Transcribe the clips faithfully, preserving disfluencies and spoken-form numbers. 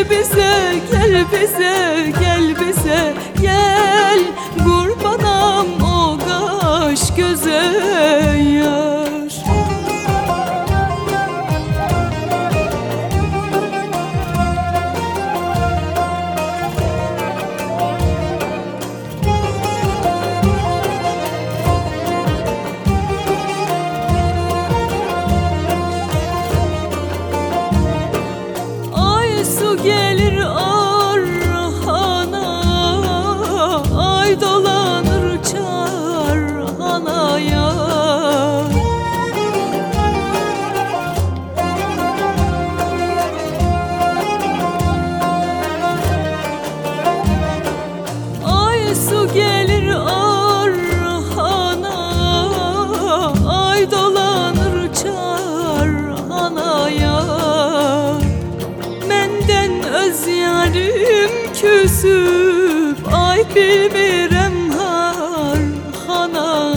bize, gel bize, gel bize, gel kurbanam o kaş göze yar. Gelir arhana, ay dolanır çarhanaya. Ay su gelir arhana, ay dolanır çarhanaya. Öz yarim küsüp ay bilmirem harhana.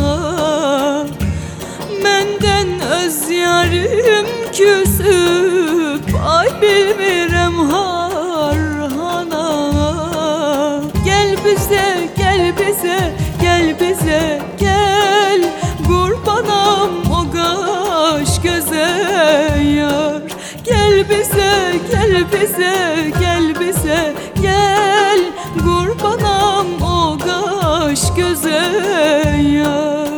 Menden öz yarim küsüp ay bilmirem harhana. Gel bize, gel bize, gel bize, gel kurbanam o kaş göze yar. Gel bize, gel bize, gel bize, gel kurbanam o kaş göze yar.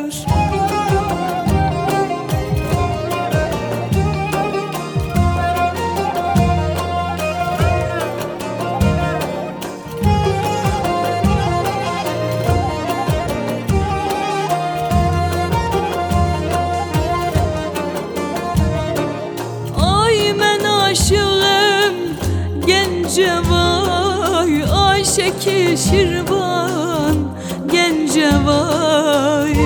Aşığım gence vay, Ayşe ki Şirvan gence vay.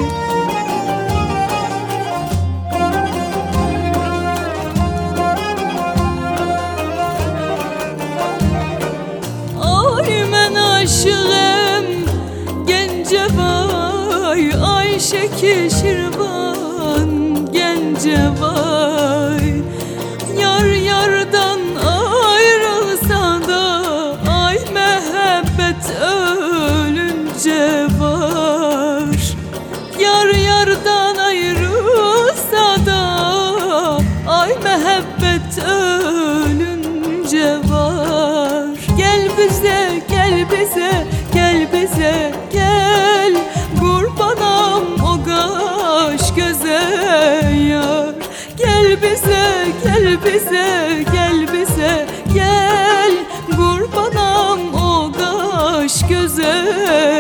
Ay men aşığım gence vay, Ayşe ki Şirvan gence vay. Yar yardan ayrılsa da ay mehabbet ölünce var. Yar yardan ayrılsa da ay mehabbet ölünce var. Gel bize, gel bize, gel bize, gel kurbanam o kaş göze yar. Gel bize, gel bize, gel bize, gel kurbanam o kaş göze